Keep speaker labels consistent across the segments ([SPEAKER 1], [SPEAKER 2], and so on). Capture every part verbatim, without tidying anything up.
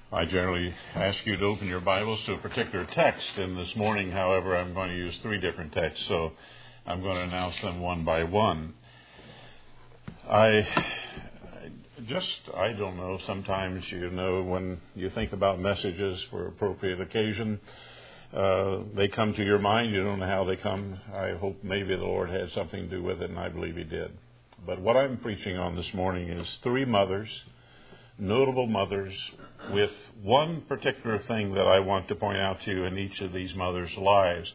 [SPEAKER 1] I generally ask you to open your Bibles to a particular text, and this morning, however, I'm going to use three different texts, so I'm going to announce them one by one. I just, I don't know, sometimes, you know, when you think about messages for appropriate occasion, uh, they come to your mind. You don't know how they come. I hope maybe the Lord had something to do with it, and I believe He did. But what I'm preaching on this morning is three mothers, notable mothers, with one particular thing that I want to point out to you in each of these mothers' lives.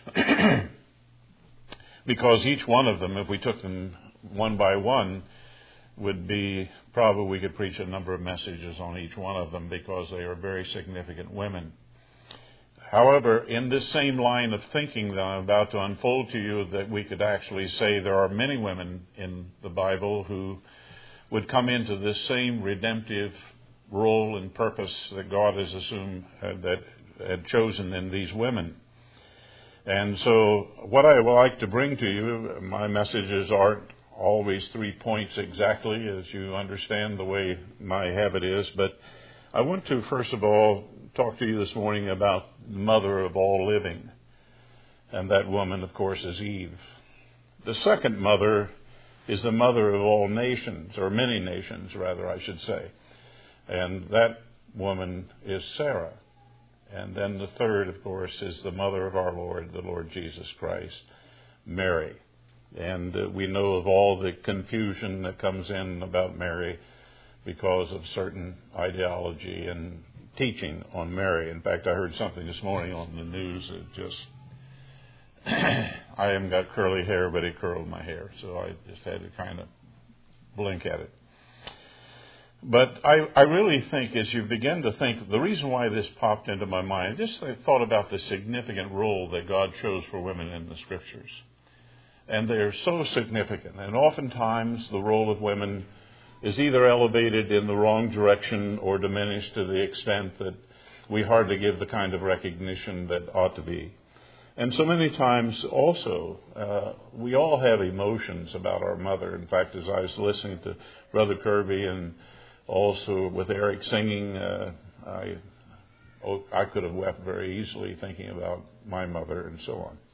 [SPEAKER 1] Because each one of them, if we took them one by one, would be, probably we could preach a number of messages on each one of them because they are very significant women. However, in this same line of thinking that I'm about to unfold to you, that we could actually say there are many women in the Bible who would come into this same redemptive role and purpose that God has assumed, uh, that had chosen in these women. And so what I would like to bring to you, my messages aren't always three points exactly, as you understand the way my habit is, but I want to first of all talk to you this morning about the mother of all living. And that woman, of course, is Eve. The second mother is the mother of all nations, or many nations, rather, I should say. And that woman is Sarah. And then the third, of course, is the mother of our Lord, the Lord Jesus Christ, Mary. And uh, we know of all the confusion that comes in about Mary because of certain ideology and teaching on Mary. In fact, I heard something this morning on the news that just, I haven't got curly hair, but it curled my hair, so I just had to kind of blink at it. But I, I really think as you begin to think, the reason why this popped into my mind, just I thought about the significant role that God chose for women in the Scriptures. And they are so significant. And oftentimes the role of women is either elevated in the wrong direction or diminished to the extent that we hardly give the kind of recognition that ought to be. And so many times also, uh, we all have emotions about our mother. In fact, as I was listening to Brother Kirby and also with Eric singing, uh, I, oh, I could have wept very easily thinking about my mother and so on.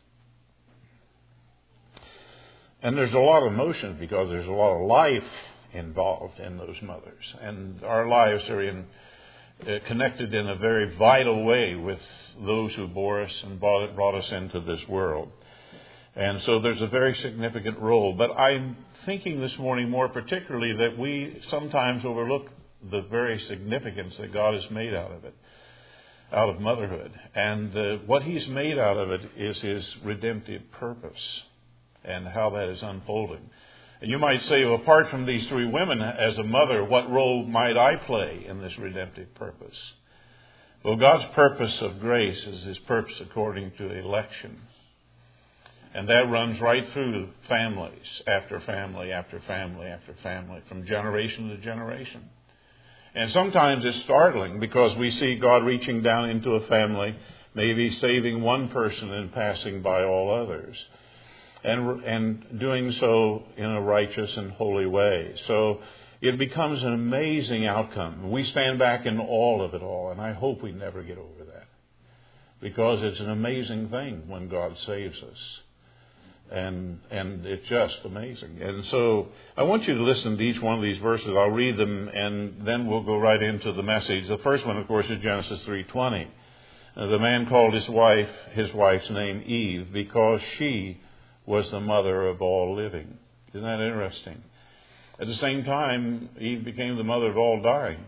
[SPEAKER 1] And there's a lot of emotion because there's a lot of life involved in those mothers. And our lives are in, uh, connected in a very vital way with those who bore us and brought, brought us into this world. And so there's a very significant role. But I'm thinking this morning more particularly that we sometimes overlook the very significance that God has made out of it, out of motherhood. And uh, what He's made out of it is His redemptive purpose and how that is unfolding. And you might say, well, apart from these three women, as a mother, what role might I play in this redemptive purpose? Well, God's purpose of grace is His purpose according to election. And that runs right through families, after family, after family, after family, from generation to generation. And sometimes it's startling because we see God reaching down into a family, maybe saving one person and passing by all others. And, and doing so in a righteous and holy way. So it becomes an amazing outcome. We stand back in awe of it all, and I hope we never get over that. Because it's an amazing thing when God saves us. And and it's just amazing. And so I want you to listen to each one of these verses. I'll read them, and then we'll go right into the message. The first one, of course, is Genesis three twenty. The man called his wife, his wife's name Eve, because she was the mother of all living. Isn't that interesting? At the same time, Eve became the mother of all dying.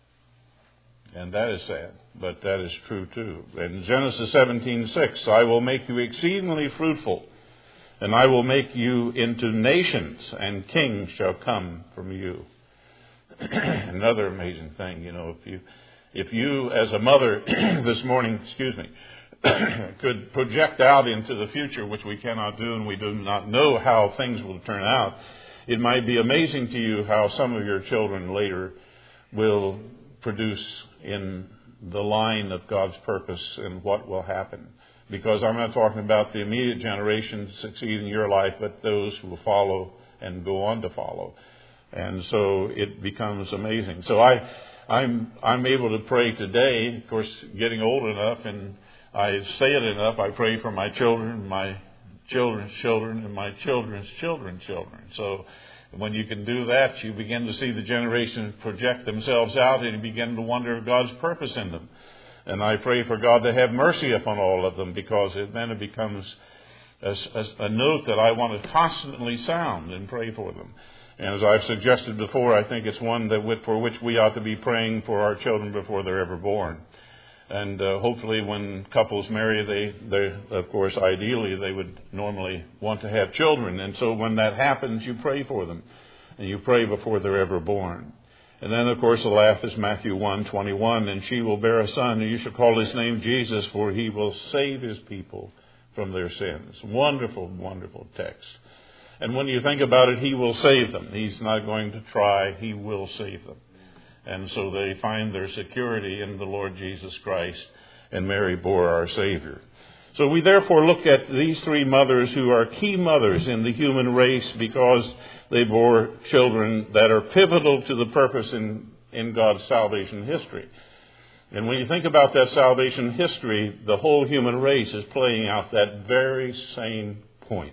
[SPEAKER 1] And that is sad, but that is true too. In Genesis seventeen six, I will make you exceedingly fruitful, and I will make you into nations, and kings shall come from you. Another amazing thing, you know, if you, if you as a mother this morning, excuse me, could project out into the future, which we cannot do, and we do not know how things will turn out, it might be amazing to you how some of your children later will produce in the line of God's purpose and what will happen. Because I'm not talking about the immediate generation succeeding your life, but those who will follow and go on to follow. And so it becomes amazing. So I I'm I'm able to pray today, of course, getting old enough, and I say it enough, I pray for my children, my children's children, and my children's children's children. So when you can do that, you begin to see the generations project themselves out, and you begin to wonder God's purpose in them. And I pray for God to have mercy upon all of them, because it, then it becomes a, a, a note that I want to constantly sound and pray for them. And as I've suggested before, I think it's one that for which we ought to be praying for our children before they're ever born. And uh, hopefully when couples marry, they, they, of course, ideally, they would normally want to have children. And so when that happens, you pray for them. And you pray before they're ever born. And then, of course, the laugh is Matthew one twenty-one, and she will bear a son, and you shall call his name Jesus, for he will save his people from their sins. Wonderful, wonderful text. And when you think about it, he will save them. He's not going to try. He will save them. And so they find their security in the Lord Jesus Christ, and Mary bore our Savior. So we therefore look at these three mothers who are key mothers in the human race, because they bore children that are pivotal to the purpose in, in God's salvation history. And when you think about that salvation history, the whole human race is playing out that very same point.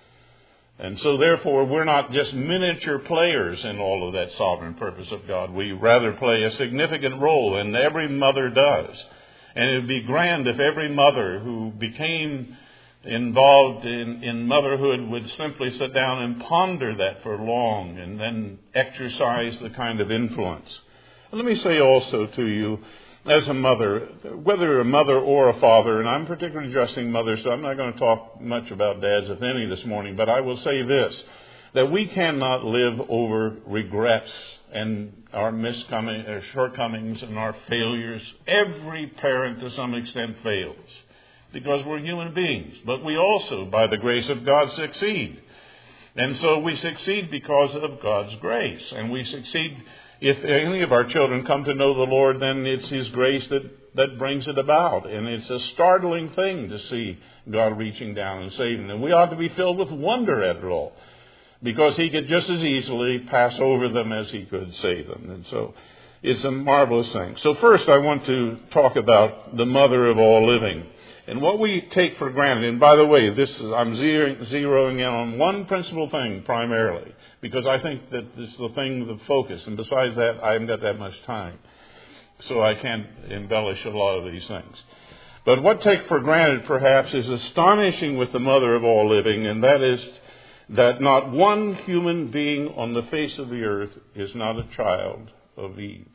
[SPEAKER 1] And so therefore, we're not just miniature players in all of that sovereign purpose of God. We rather play a significant role, and every mother does. And it would be grand if every mother who became involved in, in motherhood would simply sit down and ponder that for long, and then exercise the kind of influence. And let me say also to you, as a mother, whether a mother or a father, and I'm particularly addressing mothers, so I'm not going to talk much about dads, if any, this morning, but I will say this, that we cannot live over regrets and our miscoming, our shortcomings and our failures. Every parent to some extent fails, because we're human beings. But we also, by the grace of God, succeed. And so we succeed because of God's grace. And we succeed, if any of our children come to know the Lord, then it's His grace that, that brings it about. And it's a startling thing to see God reaching down and saving them. We ought to be filled with wonder at it all, because He could just as easily pass over them as He could save them. And so it's a marvelous thing. So first I want to talk about the mother of all living. And what we take for granted, and by the way, this is, I'm zeroing in on one principal thing primarily, because I think that this is the thing, the focus. And besides that, I haven't got that much time, so I can't embellish a lot of these things. But what take for granted, perhaps, is astonishing with the mother of all living, and that is that not one human being on the face of the earth is not a child of Eve.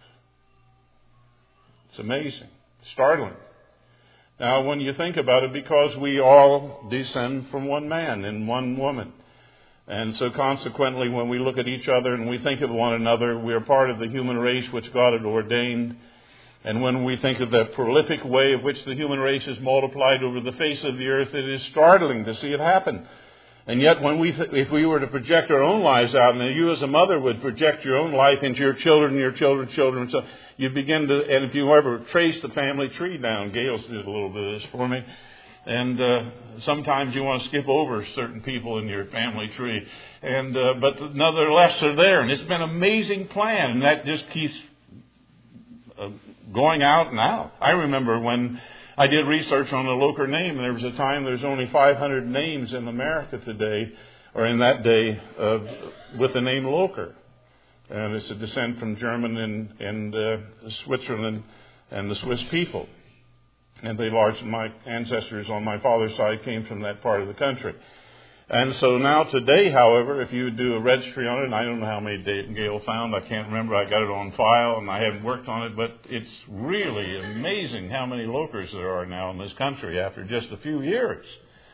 [SPEAKER 1] It's amazing, startling. Now, when you think about it, because we all descend from one man and one woman. And so consequently, when we look at each other and we think of one another, we are part of the human race which God had ordained. And when we think of the prolific way of which the human race is multiplied over the face of the earth, it is startling to see it happen. And yet, when we, th- if we were to project our own lives out, and you as a mother would project your own life into your children, your children's children, so you begin to, and if you ever trace the family tree down, Gail's did a little bit of this for me, and uh, sometimes you want to skip over certain people in your family tree, and uh, but nonetheless they're there, and it's been an amazing plan, and that just keeps uh, going out and out. I remember when I did research on the Loker name, and there was a time there's only five hundred names in America today, or in that day, uh, with the name Loker. And it's a descent from German and, and uh, Switzerland and the Swiss people. And they large, my ancestors on my father's side came from that part of the country. And so now today, however, if you do a registry on it, and I don't know how many Gail found, I can't remember, I got it on file and I haven't worked on it, but it's really amazing how many Lokers there are now in this country after just a few years.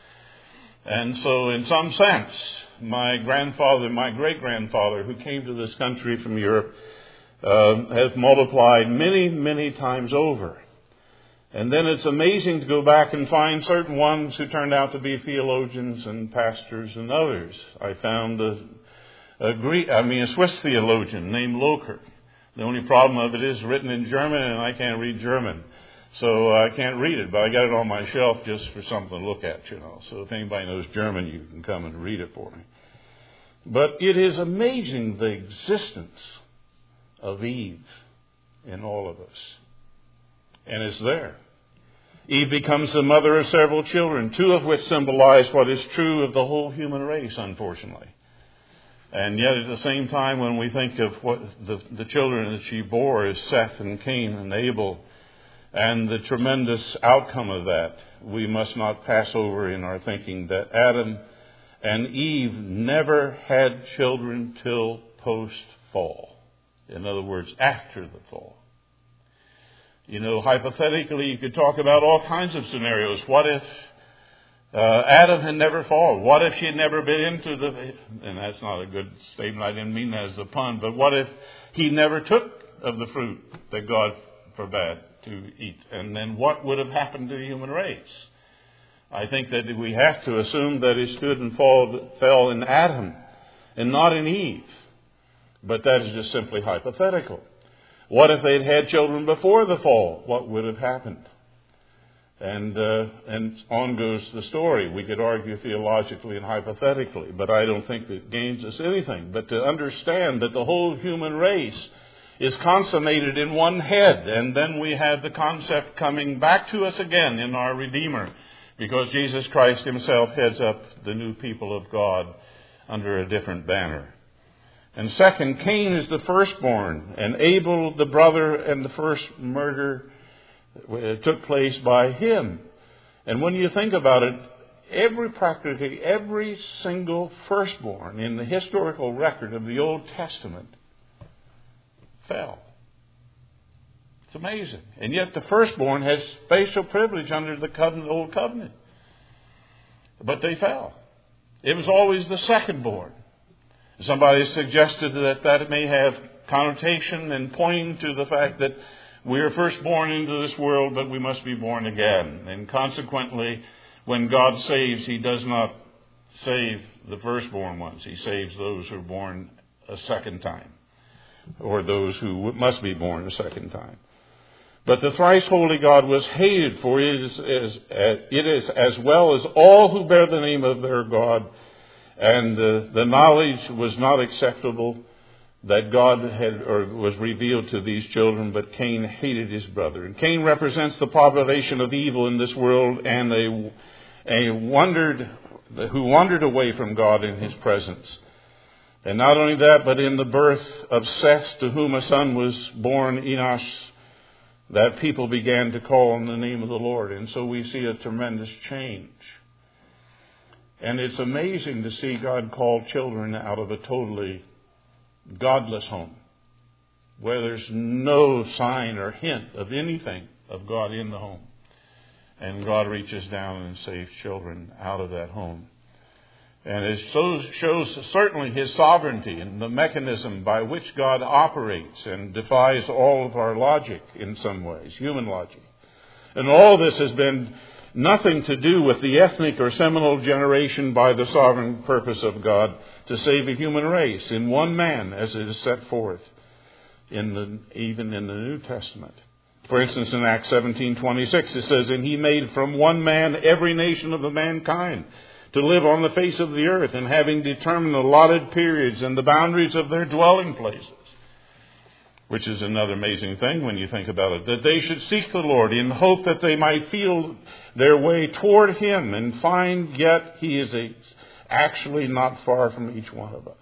[SPEAKER 1] And so in some sense, my grandfather, my great-grandfather who came to this country from Europe uh, has multiplied many, many times over. And then it's amazing to go back and find certain ones who turned out to be theologians and pastors and others. I found a, a Greek, I mean a Swiss theologian named Loker. The only problem of it is written in German, and I can't read German. So I can't read it, but I got it on my shelf just for something to look at, you know. So if anybody knows German, you can come and read it for me. But it is amazing the existence of Eve in all of us. And it's there. Eve becomes the mother of several children, two of which symbolize what is true of the whole human race, unfortunately. And yet at the same time, when we think of what the, the children that she bore as Seth and Cain and Abel, and the tremendous outcome of that, we must not pass over in our thinking that Adam and Eve never had children till post-fall. In other words, after the fall. You know, hypothetically, you could talk about all kinds of scenarios. What if uh, Adam had never fallen? What if she had never been into the... And that's not a good statement. I didn't mean that as a pun. But what if he never took of the fruit that God forbade to eat? And then what would have happened to the human race? I think that we have to assume that it stood and fall, fell in Adam and not in Eve. But that is just simply hypothetical. What if they'd had children before the fall? What would have happened? And uh, and on goes the story. We could argue theologically and hypothetically, but I don't think it gains us anything. But to understand that the whole human race is consummated in one head, and then we have the concept coming back to us again in our Redeemer, because Jesus Christ himself heads up the new people of God under a different banner. And second, Cain is the firstborn, and Abel the brother, and the first murder took place by him. And when you think about it, every practically every single firstborn in the historical record of the Old Testament fell. It's amazing. And yet the firstborn has special privilege under the covenant, Old Covenant. But they fell. It was always the secondborn. Somebody suggested that that may have connotation and pointing to the fact that we are first born into this world, but we must be born again. And consequently, when God saves, he does not save the firstborn ones. He saves those who are born a second time, or those who must be born a second time. But the thrice holy God was hated, for it is, is, it is as well as all who bear the name of their God. And uh, the knowledge was not acceptable that God had or was revealed to these children, but Cain hated his brother. And Cain represents the population of evil in this world, and a, a wandered who wandered away from God in his presence. And not only that, but in the birth of Seth, to whom a son was born, Enosh, that people began to call on the name of the Lord. And so we see a tremendous change. And it's amazing to see God call children out of a totally godless home, where there's no sign or hint of anything of God in the home. And God reaches down and saves children out of that home. And it shows, shows certainly his sovereignty and the mechanism by which God operates, and defies all of our logic in some ways, human logic. And all this has been nothing to do with the ethnic or seminal generation by the sovereign purpose of God to save a human race in one man, as it is set forth in the, even in the New Testament. For instance, in Acts seventeen twenty-six, it says, "And he made from one man every nation of the mankind to live on the face of the earth, and having determined allotted periods and the boundaries of their dwelling places." Which is another amazing thing when you think about it. That they should seek the Lord in hope that they might feel their way toward him and find yet he is a, actually not far from each one of us.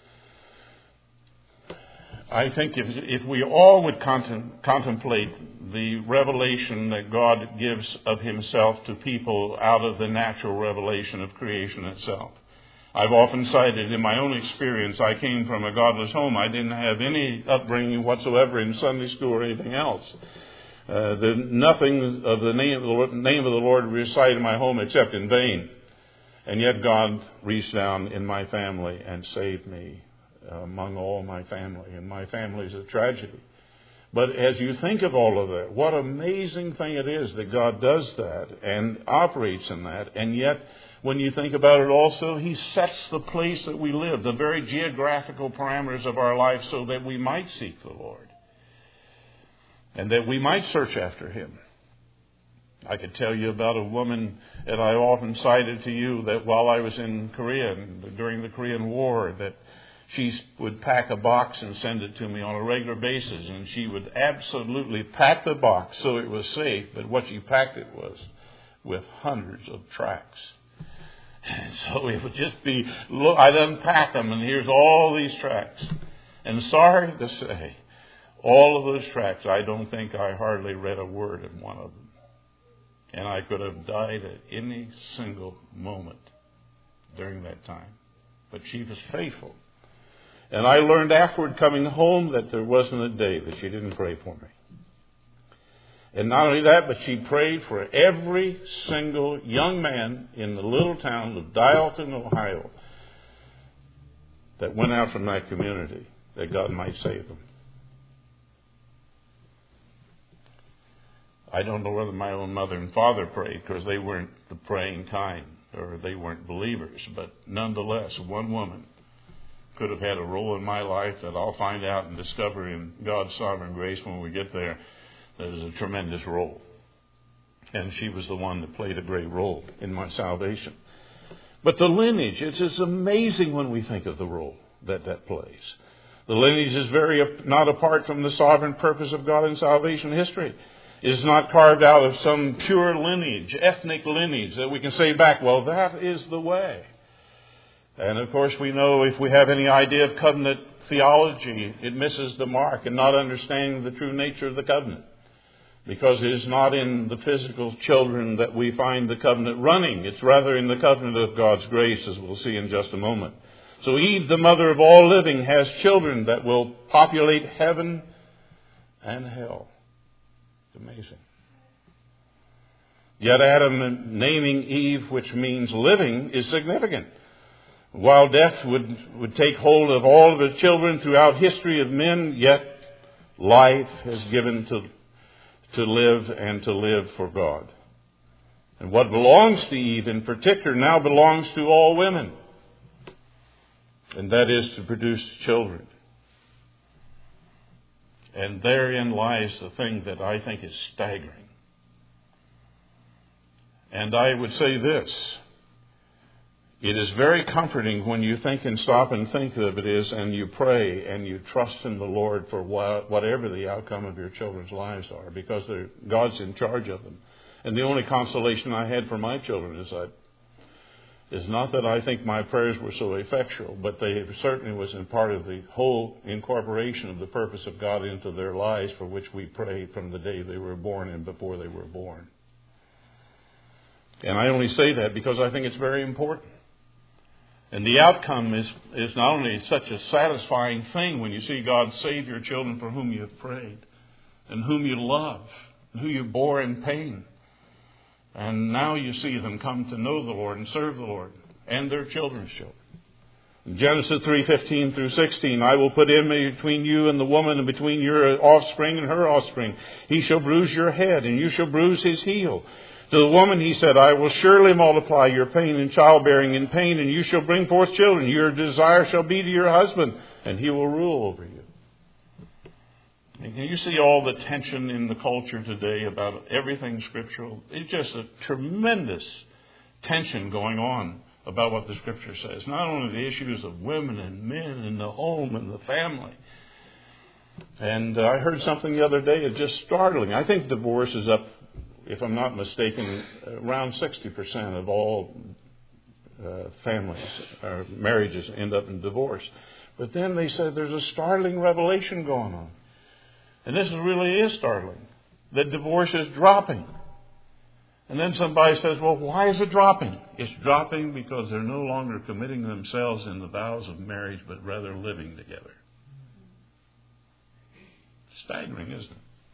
[SPEAKER 1] I think if, if we all would contem- contemplate the revelation that God gives of himself to people out of the natural revelation of creation itself. I've often cited in my own experience, I came from a godless home. I didn't have any upbringing whatsoever in Sunday school or anything else. Uh, the, nothing of the name of the, Lord, name of the Lord recited in my home except in vain. And yet God reached down in my family and saved me uh, among all my family. And my family is a tragedy. But as you think of all of that, what amazing thing it is that God does that and operates in that. And yet, when you think about it also, he sets the place that we live, the very geographical parameters of our life, so that we might seek the Lord. And that we might search after him. I could tell you about a woman that I often cited to you, that while I was in Korea, during the Korean War, that she would pack a box and send it to me on a regular basis. And she would absolutely pack the box so it was safe. But what she packed it was with hundreds of tracts. And so it would just be, look, I'd unpack them and here's all these tracts. And sorry to say, all of those tracts, I don't think I hardly read a word in one of them. And I could have died at any single moment during that time. But she was faithful. And I learned afterward coming home that there wasn't a day that she didn't pray for me. And not only that, but she prayed for every single young man in the little town of Dialton, Ohio, that went out from that community, that God might save them. I don't know whether my own mother and father prayed, because they weren't the praying kind, or they weren't believers. But nonetheless, one woman could have had a role in my life that I'll find out and discover in God's sovereign grace when we get there. That is a tremendous role. And she was the one that played a great role in my salvation. But the lineage, it's just amazing when we think of the role that that plays. The lineage is very not apart from the sovereign purpose of God in salvation history. It is not carved out of some pure lineage, ethnic lineage that we can say back, well, that is the way. And of course we know if we have any idea of covenant theology, it misses the mark in not understanding the true nature of the covenant. Because it is not in the physical children that we find the covenant running. It's rather in the covenant of God's grace, as we'll see in just a moment. So Eve, the mother of all living, has children that will populate heaven and hell. It's amazing. Yet Adam naming Eve, which means living, is significant. While death would, would take hold of all of the children throughout history of men, yet life has given to, to live and to live for God. And what belongs to Eve in particular now belongs to all women. And that is to produce children. And therein lies the thing that I think is staggering. And I would say this. It is very comforting when you think and stop and think of it is, and you pray and you trust in the Lord for whatever the outcome of your children's lives are, because God's in charge of them. And the only consolation I had for my children is that is not that I think my prayers were so effectual, but they certainly was in part of the whole incorporation of the purpose of God into their lives, for which we prayed from the day they were born and before they were born. And I only say that because I think it's very important. And the outcome is, is not only such a satisfying thing when you see God save your children for whom you have prayed, and whom you love, and who you bore in pain. And now you see them come to know the Lord and serve the Lord and their children's children. In Genesis three fifteen through sixteen, I will put enmity between you and the woman, and between your offspring and her offspring. He shall bruise your head, and you shall bruise his heel. To the woman he said, I will surely multiply your pain in childbearing in pain, and you shall bring forth children. Your desire shall be to your husband, and he will rule over you. And can you see all the tension in the culture today about everything scriptural? It's just a tremendous tension going on about what the Scripture says. Not only the issues of women and men and the home and the family. And uh, I heard something the other day, it's just startling. I think divorce is up, if I'm not mistaken, around sixty percent of all uh, families or marriages end up in divorce. But then they said there's a startling revelation going on. And this really is startling, that divorce is dropping. And then somebody says, well, why is it dropping? It's dropping because they're no longer committing themselves in the vows of marriage, but rather living together. Staggering, isn't it?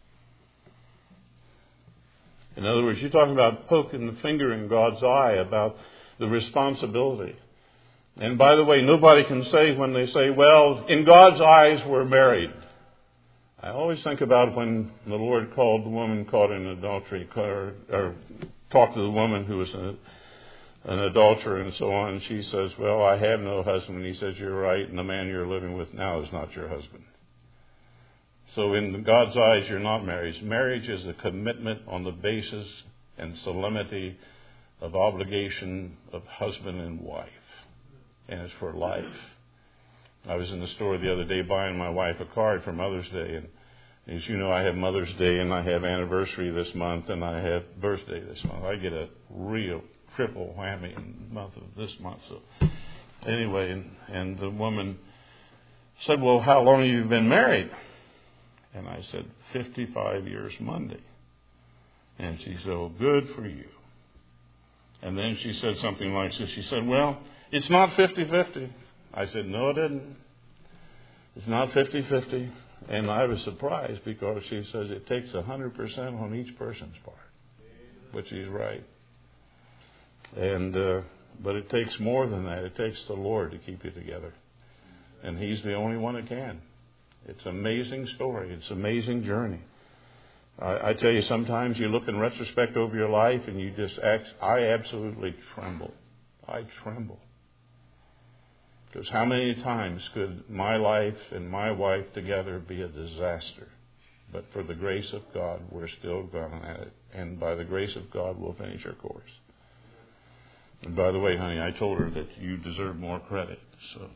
[SPEAKER 1] In other words, you're talking about poking the finger in God's eye about the responsibility. And by the way, nobody can say when they say, well, in God's eyes we're married. I always think about when the Lord called the woman caught in adultery, or, or talked to the woman who was a, an adulterer and so on. And she says, well, I have no husband. And he says, you're right. And the man you're living with now is not your husband. So in God's eyes, you're not married. Marriage is a commitment on the basis and solemnity of obligation of husband and wife. And it's for life. I was in the store the other day buying my wife a card for Mother's Day, and as you know, I have Mother's Day and I have anniversary this month and I have birthday this month. I get a real triple whammy in the month of this month. So anyway, and, and the woman said, well, how long have you been married? And I said, fifty-five years Monday. And she said, oh, good for you. And then she said something like this. She said, well, it's not fifty-fifty. I said, no, it isn't. It's not fifty-fifty. And I was surprised because she says it takes one hundred percent on each person's part, which is right. And uh, but it takes more than that. It takes the Lord to keep you together. And He's the only one that can. It's an amazing story. It's an amazing journey. I, I tell you, sometimes you look in retrospect over your life and you just act, I absolutely tremble. I tremble. Because how many times could my life and my wife together be a disaster? But for the grace of God, we're still going at it. And by the grace of God, we'll finish our course. And by the way, honey, I told her that you deserve more credit. So,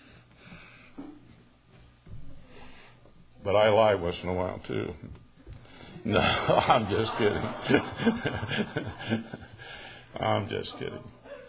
[SPEAKER 1] but I lie once in a while, too. No, I'm just kidding. I'm just kidding.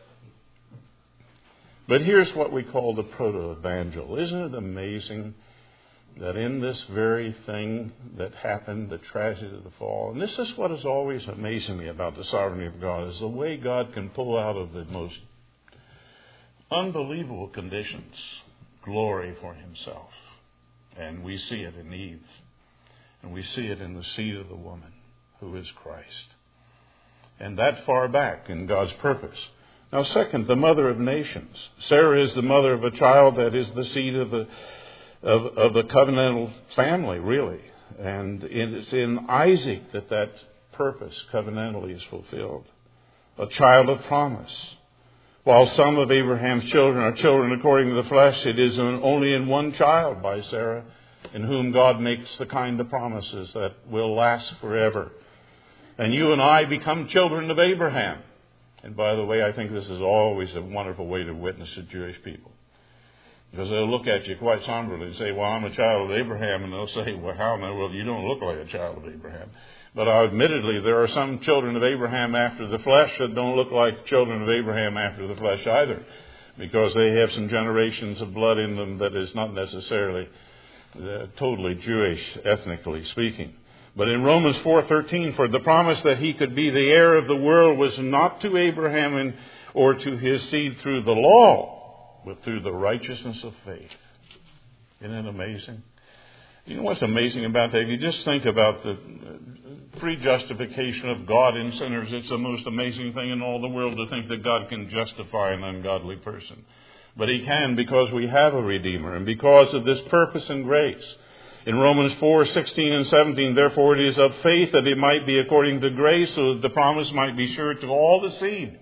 [SPEAKER 1] But here's what we call the proto-evangel. Isn't it amazing that in this very thing that happened, the tragedy of the fall, and this is what is always amazing me about the sovereignty of God, is the way God can pull out of the most unbelievable conditions glory for Himself. And we see it in Eve. And we see it in the seed of the woman, who is Christ. And that far back in God's purpose. Now, second, the mother of nations. Sarah is the mother of a child that is the seed of the of, of the covenantal family, really. And it's in Isaac that that purpose covenantally is fulfilled. A child of promise. While some of Abraham's children are children according to the flesh, it is only in one child by Sarah, in whom God makes the kind of promises that will last forever. And you and I become children of Abraham. And by the way, I think this is always a wonderful way to witness to Jewish people. Because they'll look at you quite somberly and say, well, I'm a child of Abraham. And they'll say, well, how in the world? You don't look like a child of Abraham. But admittedly, there are some children of Abraham after the flesh that don't look like children of Abraham after the flesh either. Because they have some generations of blood in them that is not necessarily uh, totally Jewish, ethnically speaking. But in Romans four thirteen, for the promise that he could be the heir of the world was not to Abraham and, or to his seed through the law, but through the righteousness of faith. Isn't it amazing? You know what's amazing about that? If you just think about the free justification of God in sinners, it's the most amazing thing in all the world to think that God can justify an ungodly person. But He can, because we have a Redeemer and because of this purpose and grace. In Romans four sixteen and seventeen, therefore it is of faith that it might be according to grace, so that the promise might be sure to all the seed.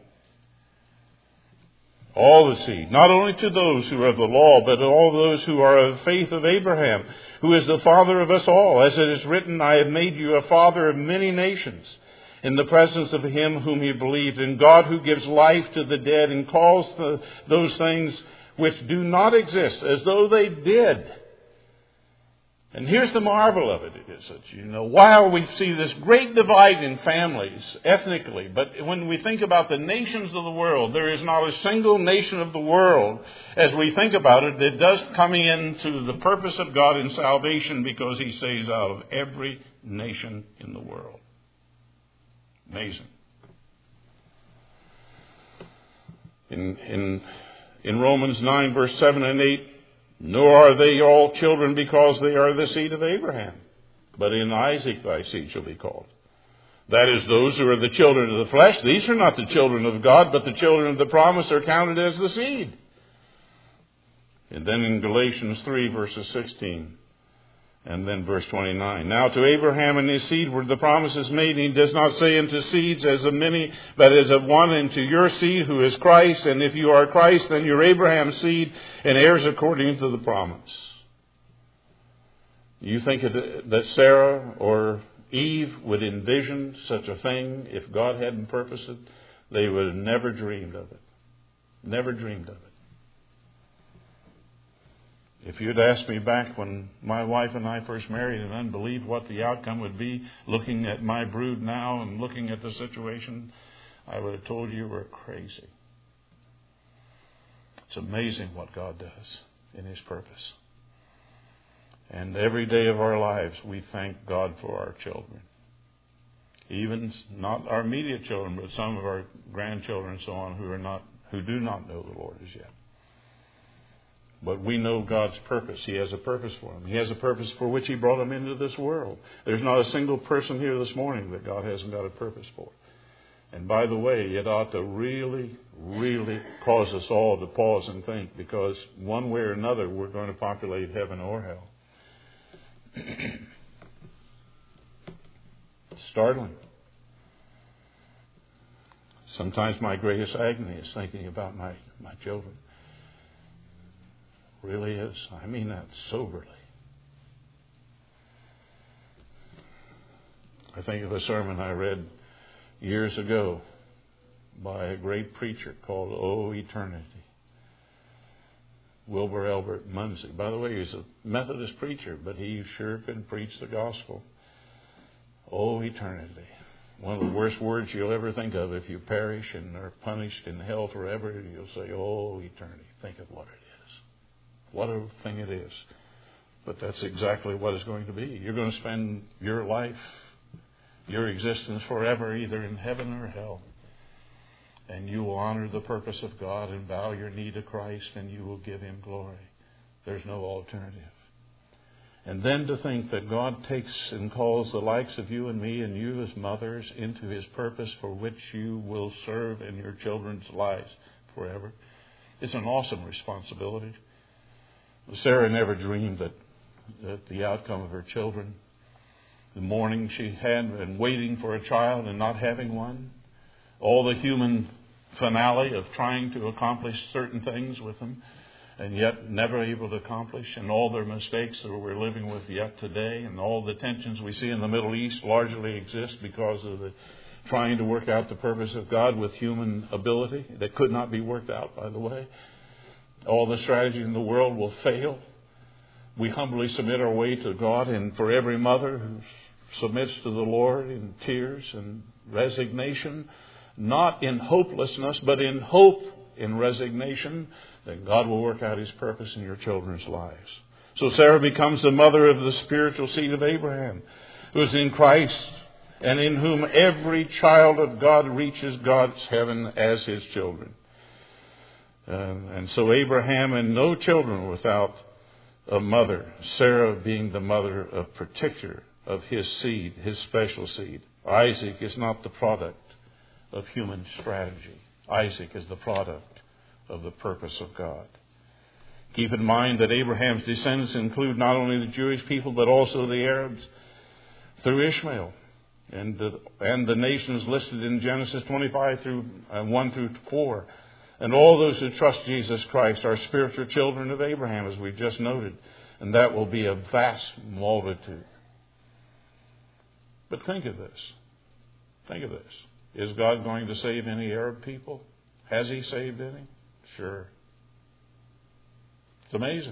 [SPEAKER 1] All the seed. Not only to those who are of the law, but all those who are of the faith of Abraham, who is the father of us all. As it is written, I have made you a father of many nations, in the presence of Him whom you believed, in God who gives life to the dead and calls the, those things which do not exist as though they did. And here's the marvel of it, is that, you know, while we see this great divide in families, ethnically, but when we think about the nations of the world, there is not a single nation of the world, as we think about it, that does coming into the purpose of God in salvation, because He saves out of every nation in the world. Amazing. In, in, in Romans nine, verse seven and eight, nor are they all children because they are the seed of Abraham, but in Isaac thy seed shall be called. That is, those who are the children of the flesh, these are not the children of God, but the children of the promise are counted as the seed. And then in Galatians three, verses sixteen, and then verse twenty-nine. Now to Abraham and his seed were the promises made. And He does not say unto seeds as of many, but as of one, and to your seed who is Christ. And if you are Christ, then you're Abraham's seed and heirs according to the promise. You think that Sarah or Eve would envision such a thing if God hadn't purposed it? They would have never dreamed of it. Never dreamed of it. If you'd asked me back when my wife and I first married and unbelieved what the outcome would be, looking at my brood now and looking at the situation, I would have told you we're crazy. It's amazing what God does in His purpose. And every day of our lives, we thank God for our children. Even not our immediate children, but some of our grandchildren and so on who are not, who do not know the Lord as yet. But we know God's purpose. He has a purpose for them. He has a purpose for which He brought them into this world. There's not a single person here this morning that God hasn't got a purpose for. And by the way, it ought to really, really cause us all to pause and think, because one way or another we're going to populate heaven or hell. Startling. Sometimes my greatest agony is thinking about my, my children. Really is. I mean that soberly. I think of a sermon I read years ago by a great preacher called O Eternity. Wilbur Elbert Munsey. By the way, he's a Methodist preacher, but he sure can preach the gospel. O Eternity. One of the worst words you'll ever think of. If you perish and are punished in hell forever, you'll say, oh, eternity. Think of what it is. What a thing it is. But that's exactly what it's going to be. You're going to spend your life, your existence forever, either in heaven or hell. And you will honor the purpose of God and bow your knee to Christ, and you will give Him glory. There's no alternative. And then to think that God takes and calls the likes of you and me and you as mothers into His purpose for which you will serve in your children's lives forever. It's an awesome responsibility. Sarah never dreamed that, that the outcome of her children, the mourning she had and waiting for a child and not having one, all the human finale of trying to accomplish certain things with them, and yet never able to accomplish, and all their mistakes that we're living with yet today, and all the tensions we see in the Middle East largely exist because of the trying to work out the purpose of God with human ability that could not be worked out, by the way. All the strategies in the world will fail. We humbly submit our way to God, and for every mother who submits to the Lord in tears and resignation, not in hopelessness, but in hope, in resignation, that God will work out His purpose in your children's lives. So Sarah becomes the mother of the spiritual seed of Abraham, who is in Christ, and in whom every child of God reaches God's heaven as His children. Uh, and so Abraham and no children without a mother, Sarah being the mother of particular of his seed, his special seed. Isaac is not the product of human strategy. Isaac is the product of the purpose of God. Keep in mind that Abraham's descendants include not only the Jewish people, but also the Arabs through Ishmael. And the, and the nations listed in Genesis twenty-five through uh, one through four. And all those who trust Jesus Christ are spiritual children of Abraham, as we've just noted. And that will be a vast multitude. But think of this. Think of this. Is God going to save any Arab people? Has He saved any? Sure. It's amazing.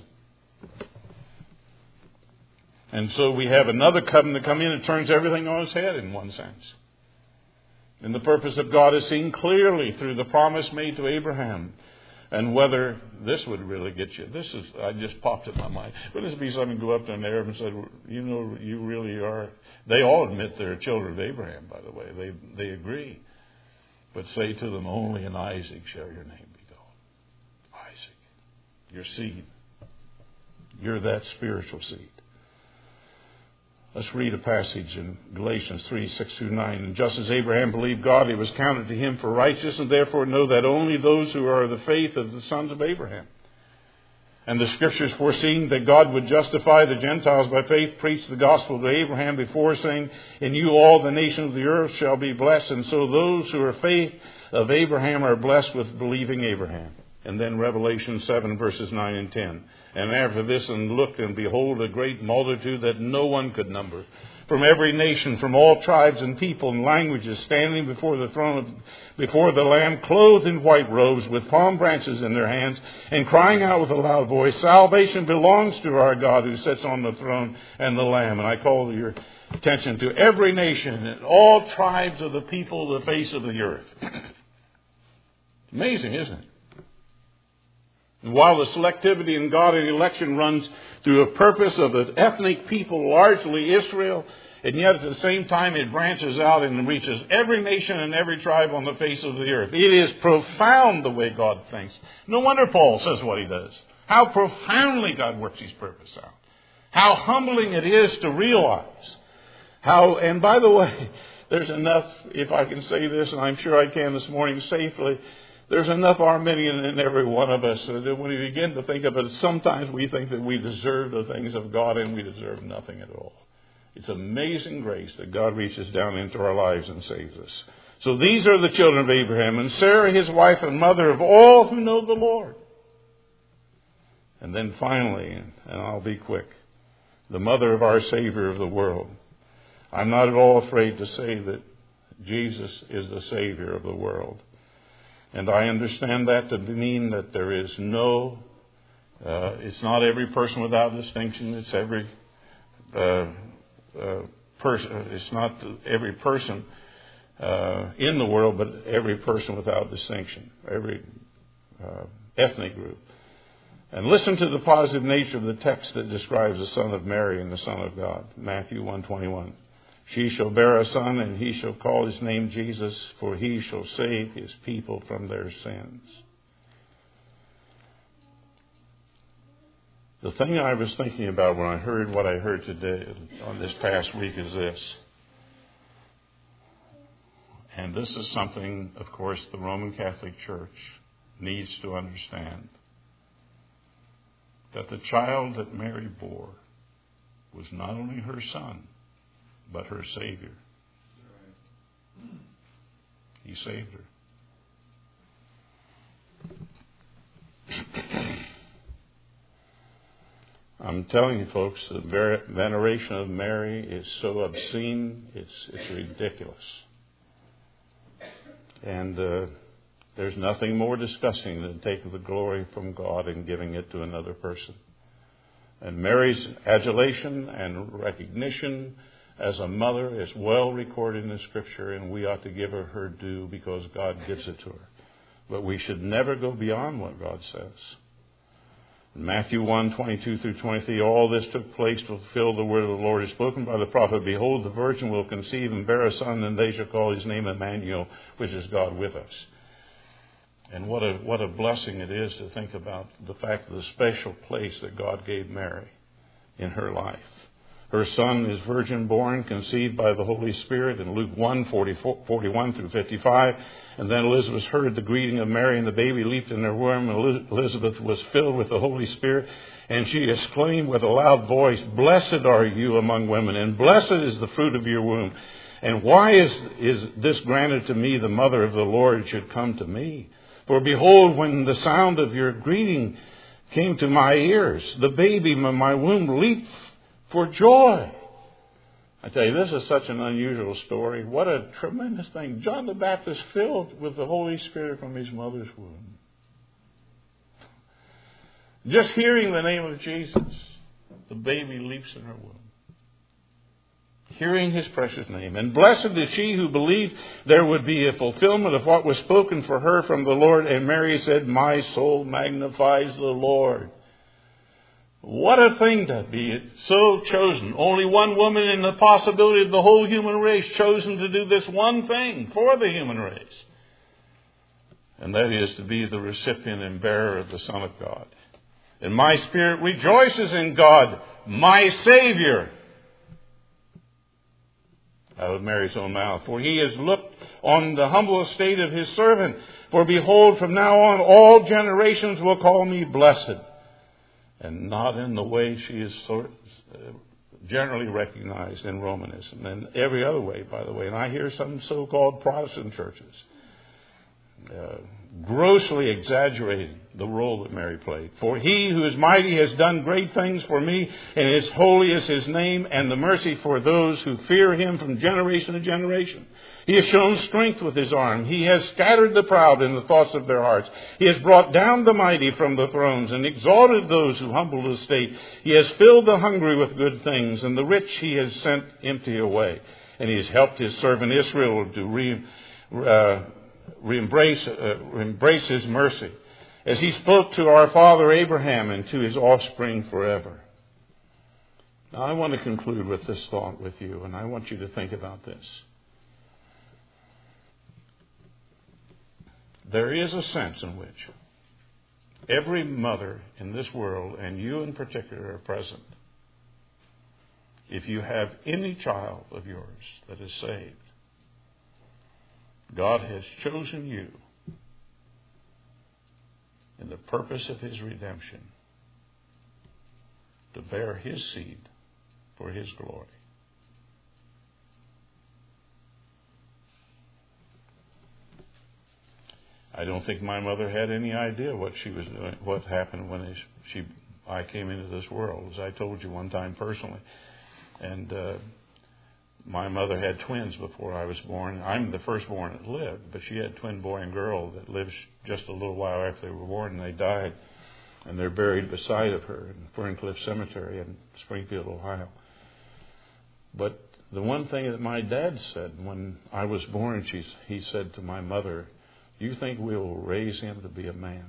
[SPEAKER 1] And so we have another covenant come in and turns everything on its head in one sense. And the purpose of God is seen clearly through the promise made to Abraham. And whether this would really get you. This is, I just popped in my mind. Wouldn't this be something to go up to an Arab and say, you know, you really are. They all admit they're children of Abraham, by the way. They they agree. But say to them, only in Isaac shall your name be called. Isaac, your seed. You're that spiritual seed. Let's read a passage in Galatians three, six through nine. And just as Abraham believed God, it was counted to him for righteousness, and therefore know that only those who are of the faith of the sons of Abraham. And the Scriptures, foreseeing that God would justify the Gentiles by faith, preached the gospel to Abraham before, saying, in you all the nations of the earth shall be blessed. And so those who are faith of Abraham are blessed with believing Abraham. And then Revelation seven, verses nine and ten. And after this, and looked, and behold, a great multitude that no one could number, from every nation, from all tribes and people and languages, standing before the throne of, before the Lamb, clothed in white robes, with palm branches in their hands, and crying out with a loud voice, "Salvation belongs to our God who sits on the throne and the Lamb." And I call your attention to every nation and all tribes of the people of the face of the earth. Amazing, isn't it? And while the selectivity in God and election runs through a purpose of an ethnic people, largely Israel, and yet at the same time it branches out and reaches every nation and every tribe on the face of the earth. It is profound the way God thinks. No wonder Paul says what he does. How profoundly God works his purpose out. How humbling it is to realize. How, and by the way, there's enough, if I can say this, and I'm sure I can this morning safely, there's enough Arminian in every one of us that when we begin to think of it, sometimes we think that we deserve the things of God and we deserve nothing at all. It's amazing grace that God reaches down into our lives and saves us. So these are the children of Abraham, and Sarah his wife and mother of all who know the Lord. And then finally, and I'll be quick, the mother of our Savior of the world. I'm not at all afraid to say that Jesus is the Savior of the world. And I understand that to mean that there is no, uh, it's not every person without distinction. It's every uh, uh, person. It's not every person uh, in the world, but every person without distinction, every uh, ethnic group. And listen to the positive nature of the text that describes the Son of Mary and the Son of God. Matthew one twenty-one. She shall bear a son, and he shall call his name Jesus, for he shall save his people from their sins. The thing I was thinking about when I heard what I heard today, on this past week, is this. And this is something, of course, the Roman Catholic Church needs to understand. That the child that Mary bore was not only her son, but her Savior. He saved her. I'm telling you, folks, the veneration of Mary is so obscene, it's, it's ridiculous. And uh, there's nothing more disgusting than taking the glory from God and giving it to another person. And Mary's adulation and recognition as a mother is well recorded in the Scripture, and we ought to give her her due because God gives it to her. But we should never go beyond what God says. In Matthew one, twenty-two through twenty-three, all this took place to fulfill the word of the Lord is spoken by the prophet. Behold, the virgin will conceive and bear a son, and they shall call his name Emmanuel, which is God with us. And what a what a blessing it is to think about the fact of the special place that God gave Mary in her life. Her son is virgin born, conceived by the Holy Spirit in Luke one, forty-one through fifty-five. And then Elizabeth heard the greeting of Mary, and the baby leaped in her womb. And Elizabeth was filled with the Holy Spirit, and she exclaimed with a loud voice, "Blessed are you among women, and blessed is the fruit of your womb. And why is, is this granted to me, the mother of the Lord should come to me? For behold, when the sound of your greeting came to my ears, the baby in my womb leaped for joy." I tell you, this is such an unusual story. What a tremendous thing. John the Baptist filled with the Holy Spirit from his mother's womb. Just hearing the name of Jesus, the baby leaps in her womb. Hearing his precious name. And blessed is she who believed there would be a fulfillment of what was spoken for her from the Lord. And Mary said, "My soul magnifies the Lord." What a thing to be so chosen. Only one woman in the possibility of the whole human race chosen to do this one thing for the human race. And that is to be the recipient and bearer of the Son of God. And my spirit rejoices in God, my Savior. Out of Mary's own mouth. For he has looked on the humble estate of his servant. For behold, from now on all generations will call me blessed. And not in the way she is sort uh, generally recognized in Romanism. And every other way, by the way. And I hear some so-called Protestant churches uh, grossly exaggerating the role that Mary played. For he who is mighty has done great things for me, and his holy is his name, and the mercy for those who fear him from generation to generation. He has shown strength with his arm. He has scattered the proud in the thoughts of their hearts. He has brought down the mighty from the thrones and exalted those who humble estate. He has filled the hungry with good things, and the rich he has sent empty away. And he has helped his servant Israel to re, uh, re-embrace, uh, embrace his mercy, as he spoke to our father Abraham and to his offspring forever. Now, I want to conclude with this thought with you, and I want you to think about this. There is a sense in which every mother in this world, and you in particular, are present. If you have any child of yours that is saved, God has chosen you in the purpose of his redemption to bear his seed for his glory. I don't think my mother had any idea what she was doing, what happened when she, I came into this world, as I told you one time personally. And uh, my mother had twins before I was born. I'm the firstborn that lived, but she had twin boy and girl that lived just a little while after they were born, and they died. And they're buried beside of her in Ferncliff Cemetery in Springfield, Ohio. But the one thing that my dad said when I was born, she, he said to my mother, "You think we will raise him to be a man?"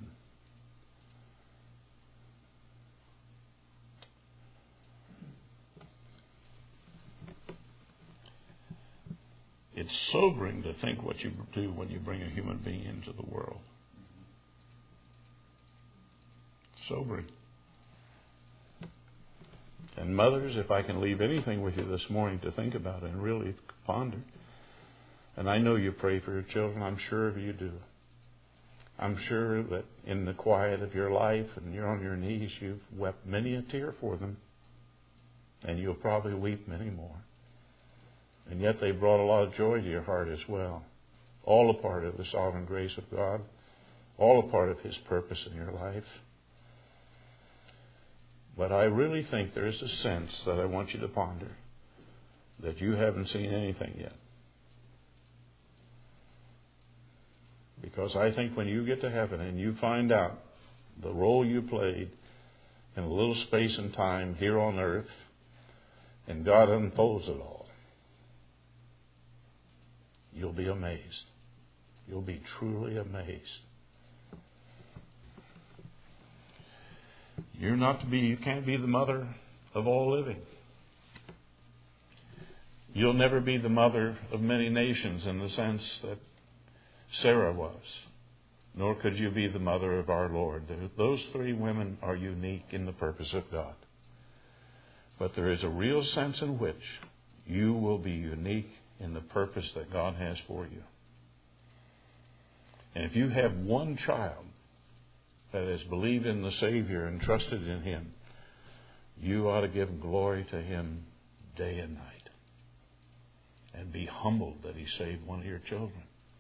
[SPEAKER 1] It's sobering to think what you do when you bring a human being into the world. Sobering. And mothers, if I can leave anything with you this morning to think about and really ponder, and I know you pray for your children, I'm sure you do. I'm sure that in the quiet of your life and you're on your knees, you've wept many a tear for them, and you'll probably weep many more. And yet they brought a lot of joy to your heart as well. All a part of the sovereign grace of God. All a part of his purpose in your life. But I really think there is a sense that I want you to ponder that you haven't seen anything yet. Because I think when you get to heaven and you find out the role you played in a little space and time here on earth, and God unfolds it all, you'll be amazed. You'll be truly amazed. You're not to be, you can't be the mother of all living. You'll never be the mother of many nations in the sense that Sarah was. Nor could you be the mother of our Lord. Those three women are unique in the purpose of God. But there is a real sense in which you will be unique in the purpose that God has for you. And if you have one child that has believed in the Savior and trusted in him, you ought to give glory to him day and night. And be humbled that he saved one of your children.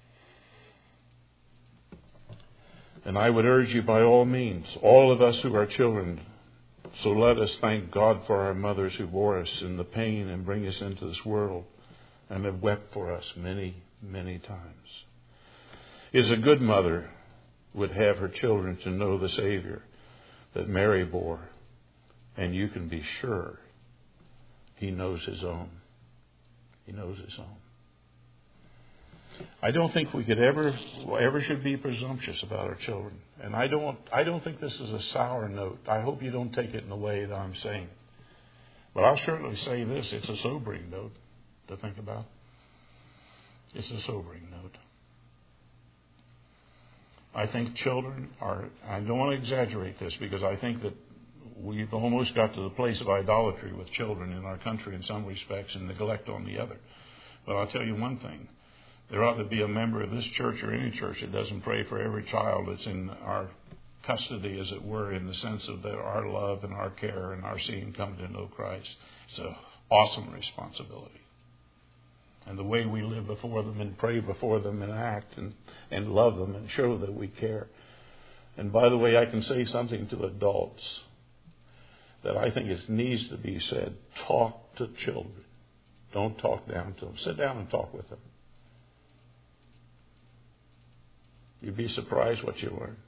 [SPEAKER 1] And I would urge you by all means, all of us who are children, so let us thank God for our mothers who bore us in the pain and bring us into this world and have wept for us many, many times. Is a good mother would have her children to know the Savior that Mary bore, and you can be sure he knows his own. He knows his own. I don't think we could ever, ever should be presumptuous about our children. And I don't, I don't think this is a sour note. I hope you don't take it in the way that I'm saying. But I'll certainly say this, it's a sobering note to think about. It's a sobering note. I think children are, I don't want to exaggerate this because I think that we've almost got to the place of idolatry with children in our country in some respects and neglect on the other. But I'll tell you one thing. There ought to be a member of this church or any church that doesn't pray for every child that's in our custody, as it were, in the sense of their, our love and our care and our seeing come to know Christ. It's an awesome responsibility. and the way we live before them and pray before them and act and, and love them and show that we care. And by the way, I can say something to adults that I think it needs to be said. Talk to children. Don't talk down to them. Sit down and talk with them. You'd be surprised what you learn.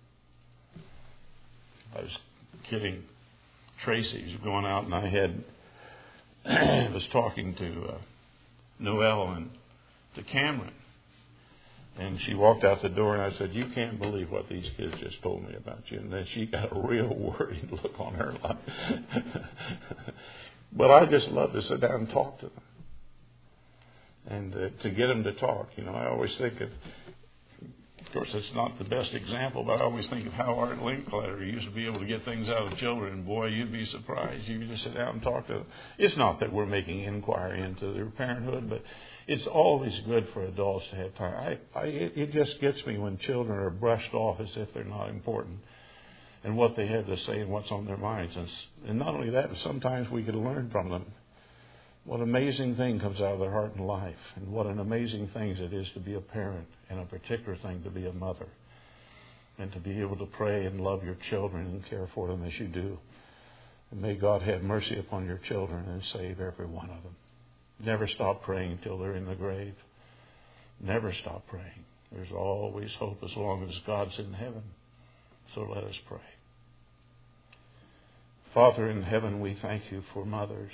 [SPEAKER 1] I was kidding Tracy. He was going out, and I had I was talking to uh, Noelle and to Cameron. And she walked out the door, and I said, "You can't believe what these kids just told me about you." And then she got a real worried look on her life. But I just love to sit down and talk to them. And uh, to get them to talk. You know, I always think of, of course, it's not the best example, but I always think of how Art Linkletter used to be able to get things out of children. And boy, you'd be surprised. You could just sit down and talk to them. It's not that we're making inquiry into their parenthood, but it's always good for adults to have time. I, I, it just gets me when children are brushed off as if they're not important, and what they have to say and what's on their minds. And, and not only that, but sometimes we can learn from them. What amazing thing comes out of their heart and life, and what an amazing thing it is to be a parent, and a particular thing to be a mother, and to be able to pray and love your children and care for them as you do. And may God have mercy upon your children and save every one of them. Never stop praying until they're in the grave. Never stop praying. There's always hope as long as God's in heaven. So let us pray. Father in heaven, we thank you for mothers.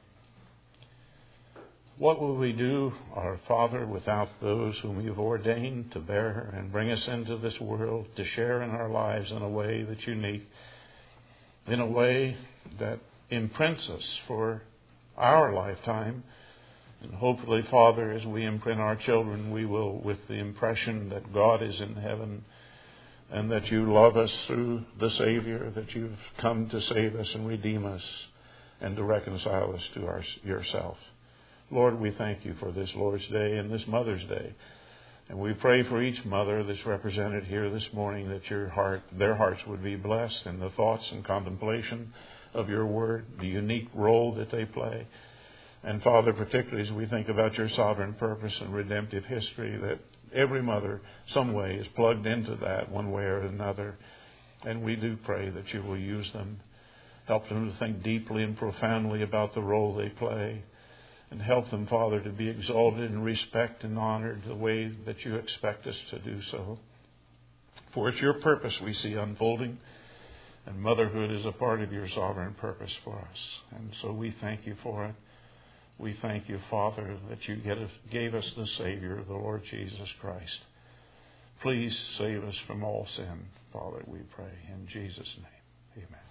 [SPEAKER 1] What will we do, our Father, without those whom you've ordained to bear and bring us into this world, to share in our lives in a way that's unique, in a way that imprints us for our lifetime? And hopefully, Father, as we imprint our children, we will, with the impression that God is in heaven and that you love us through the Savior, that you've come to save us and redeem us and to reconcile us to our, yourself. Lord, we thank you for this Lord's Day and this Mother's Day. And we pray for each mother that's represented here this morning, that your heart, their hearts would be blessed in the thoughts and contemplation of your word, the unique role that they play. And Father, particularly as we think about your sovereign purpose and redemptive history, that every mother some way is plugged into that one way or another. And we do pray that you will use them. Help them to think deeply and profoundly about the role they play. And help them, Father, to be exalted and respect and honored the way that you expect us to do so. For it's your purpose we see unfolding, and motherhood is a part of your sovereign purpose for us. And so we thank you for it. We thank you, Father, that you gave us the Savior, the Lord Jesus Christ. Please save us from all sin, Father, we pray. In Jesus' name, amen.